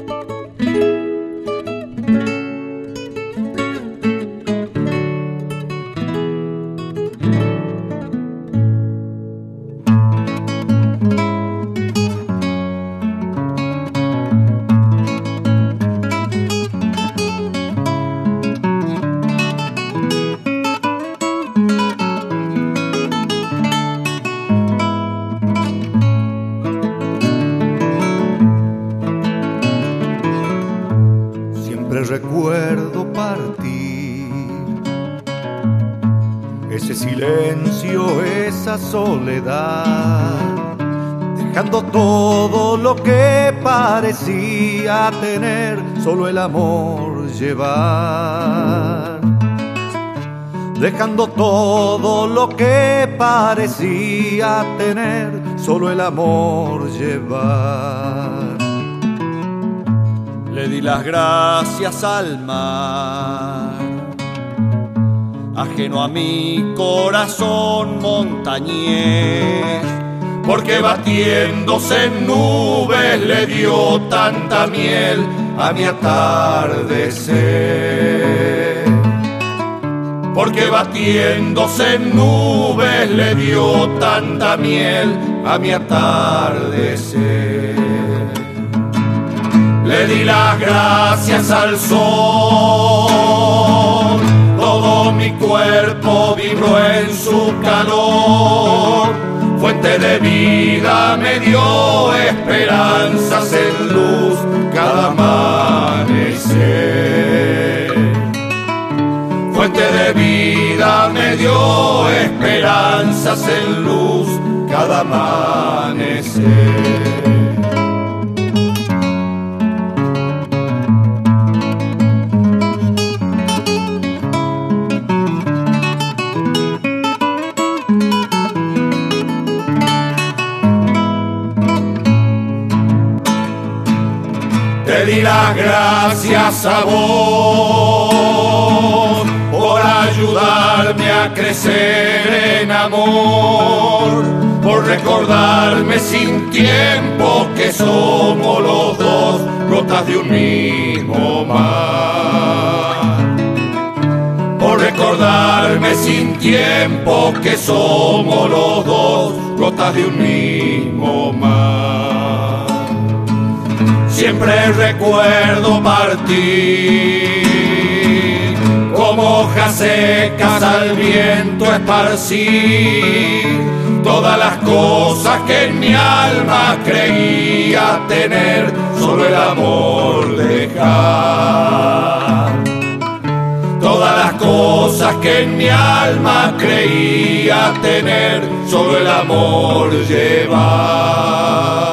Recuerdo partir, ese silencio, esa soledad, dejando todo lo que parecía tener, solo el amor llevar. Dejando todo lo que parecía tener, solo el amor llevar. Le di las gracias al mar, ajeno a mi corazón montañés, porque batiéndose en nubes le dio tanta miel a mi atardecer. Porque batiéndose en nubes le dio tanta miel a mi atardecer. Le di las gracias al sol, todo mi cuerpo vibró en su calor. Fuente de vida me dio esperanzas en luz cada amanecer. Fuente de vida me dio esperanzas en luz cada amanecer. Te di las gracias a vos por ayudarme a crecer en amor, por recordarme sin tiempo que somos los dos gotas de un mismo mar. Por recordarme sin tiempo que somos los dos gotas de un mismo mar. Siempre recuerdo partir, como hojas secas al viento esparcir, todas las cosas que en mi alma creía tener, solo el amor dejar. Todas las cosas que en mi alma creía tener, solo el amor llevar.